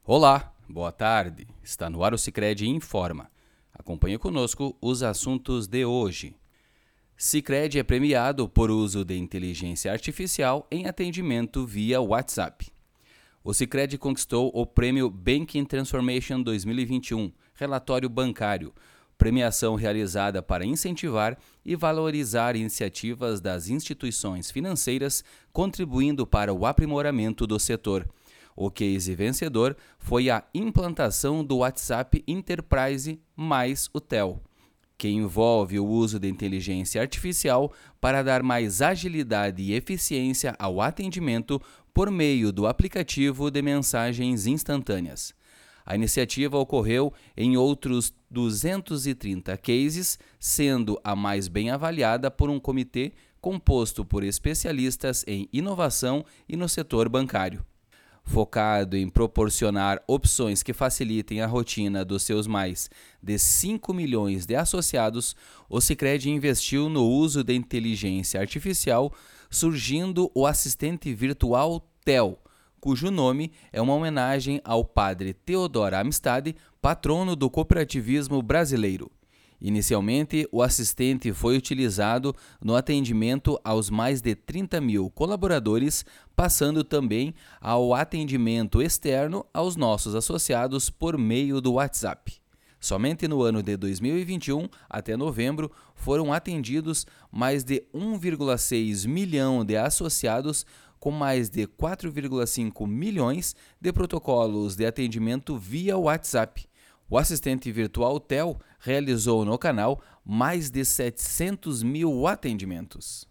Olá, boa tarde. Está no ar o Sicredi Informa. Acompanhe conosco os assuntos de hoje. Sicredi é premiado por uso de inteligência artificial em atendimento via WhatsApp. O Sicredi conquistou o prêmio Banking Transformation 2021, relatório bancário, premiação realizada para incentivar e valorizar iniciativas das instituições financeiras, contribuindo para o aprimoramento do setor. O case vencedor foi a implantação do WhatsApp Enterprise mais o TEL, que envolve o uso de inteligência artificial para dar mais agilidade e eficiência ao atendimento por meio do aplicativo de mensagens instantâneas. A iniciativa ocorreu em outros 230 cases, sendo a mais bem avaliada por um comitê composto por especialistas em inovação e no setor bancário. Focado em proporcionar opções que facilitem a rotina dos seus mais de 5 milhões de associados, o Sicredi investiu no uso de inteligência artificial, surgindo o assistente virtual TEL, cujo nome é uma homenagem ao padre Teodoro Amistad, patrono do cooperativismo brasileiro. Inicialmente, o assistente foi utilizado no atendimento aos mais de 30 mil colaboradores, passando também ao atendimento externo aos nossos associados por meio do WhatsApp. Somente no ano de 2021, até novembro, foram atendidos mais de 1,6 milhão de associados, com mais de 4,5 milhões de protocolos de atendimento via WhatsApp. O assistente virtual TEL realizou no canal mais de 700 mil atendimentos.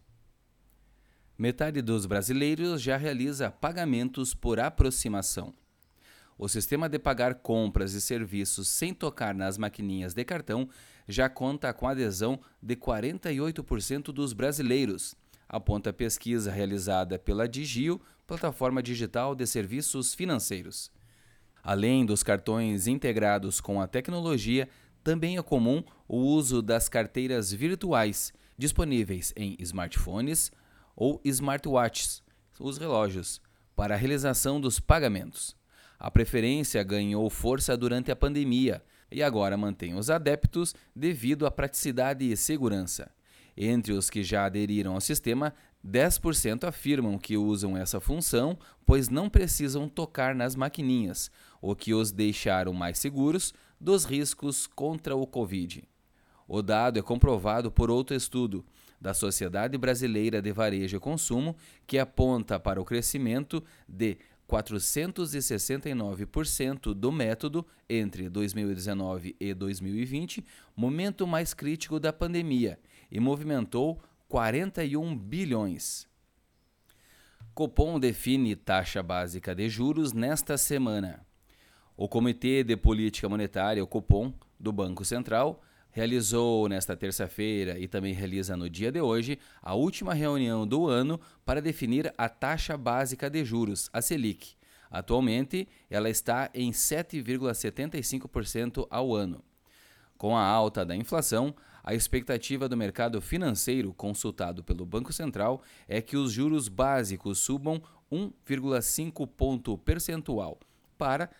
Metade dos brasileiros já realiza pagamentos por aproximação. O sistema de pagar compras e serviços sem tocar nas maquininhas de cartão já conta com adesão de 48% dos brasileiros, aponta a pesquisa realizada pela Digio, plataforma digital de serviços financeiros. Além dos cartões integrados com a tecnologia, também é comum o uso das carteiras virtuais, disponíveis em smartphones ou smartwatches, os relógios, para a realização dos pagamentos. A preferência ganhou força durante a pandemia e agora mantém os adeptos devido à praticidade e segurança. Entre os que já aderiram ao sistema, 10% afirmam que usam essa função, pois não precisam tocar nas maquininhas, o que os deixaram mais seguros dos riscos contra o Covid. O dado é comprovado por outro estudo, da Sociedade Brasileira de Varejo e Consumo, que aponta para o crescimento de 469% do método entre 2019 e 2020, momento mais crítico da pandemia, e movimentou 41 bilhões. Copom define taxa básica de juros nesta semana. O Comitê de Política Monetária, o Copom, do Banco Central, realizou nesta terça-feira e também realiza no dia de hoje a última reunião do ano para definir a taxa básica de juros, a Selic. Atualmente, ela está em 7,75% ao ano. Com a alta da inflação, a expectativa do mercado financeiro consultado pelo Banco Central é que os juros básicos subam 1,5 ponto percentual para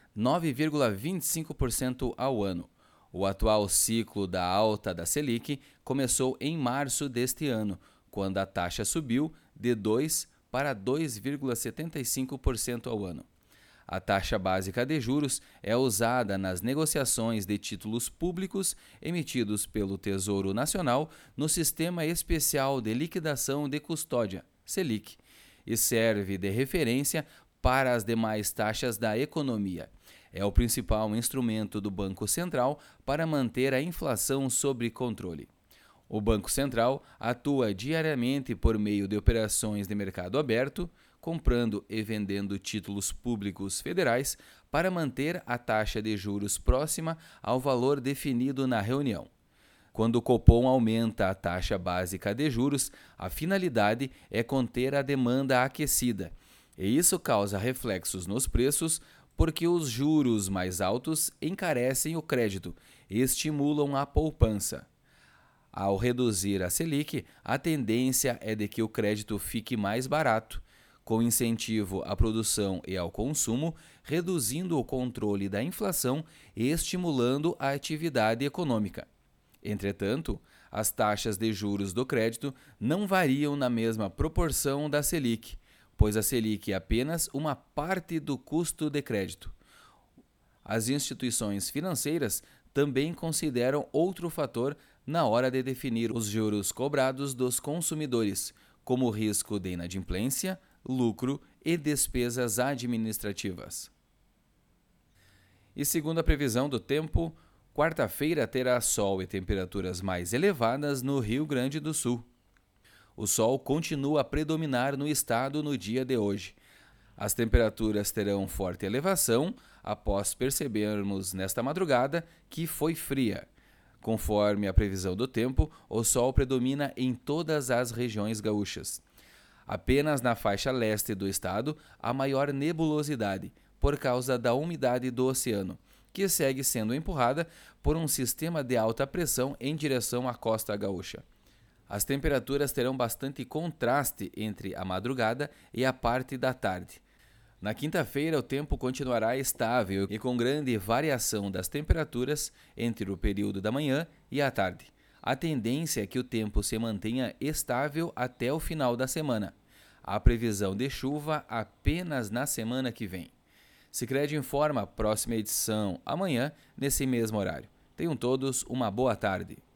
9,25% ao ano. O atual ciclo da alta da Selic começou em março deste ano, quando a taxa subiu de 2 para 2,75% ao ano. A taxa básica de juros é usada nas negociações de títulos públicos emitidos pelo Tesouro Nacional no Sistema Especial de Liquidação de Custódia, Selic, e serve de referência para as demais taxas da economia. É o principal instrumento do Banco Central para manter a inflação sob controle. O Banco Central atua diariamente por meio de operações de mercado aberto, comprando e vendendo títulos públicos federais para manter a taxa de juros próxima ao valor definido na reunião. Quando o Copom aumenta a taxa básica de juros, a finalidade é conter a demanda aquecida, e isso causa reflexos nos preços, porque os juros mais altos encarecem o crédito e estimulam a poupança. Ao reduzir a Selic, a tendência é de que o crédito fique mais barato, com incentivo à produção e ao consumo, reduzindo o controle da inflação e estimulando a atividade econômica. Entretanto, as taxas de juros do crédito não variam na mesma proporção da Selic, pois a Selic é apenas uma parte do custo de crédito. As instituições financeiras também consideram outro fator na hora de definir os juros cobrados dos consumidores, como o risco de inadimplência, lucro e despesas administrativas. E segundo a previsão do tempo, quarta-feira terá sol e temperaturas mais elevadas no Rio Grande do Sul. O sol continua a predominar no estado no dia de hoje. As temperaturas terão forte elevação após percebermos nesta madrugada que foi fria. Conforme a previsão do tempo, o sol predomina em todas as regiões gaúchas. Apenas na faixa leste do estado há maior nebulosidade, por causa da umidade do oceano, que segue sendo empurrada por um sistema de alta pressão em direção à costa gaúcha. As temperaturas terão bastante contraste entre a madrugada e a parte da tarde. Na quinta-feira, o tempo continuará estável e com grande variação das temperaturas entre o período da manhã e a tarde. A tendência é que o tempo se mantenha estável até o final da semana. Há previsão de chuva apenas na semana que vem. Sicredi informa a próxima edição amanhã, nesse mesmo horário. Tenham todos uma boa tarde.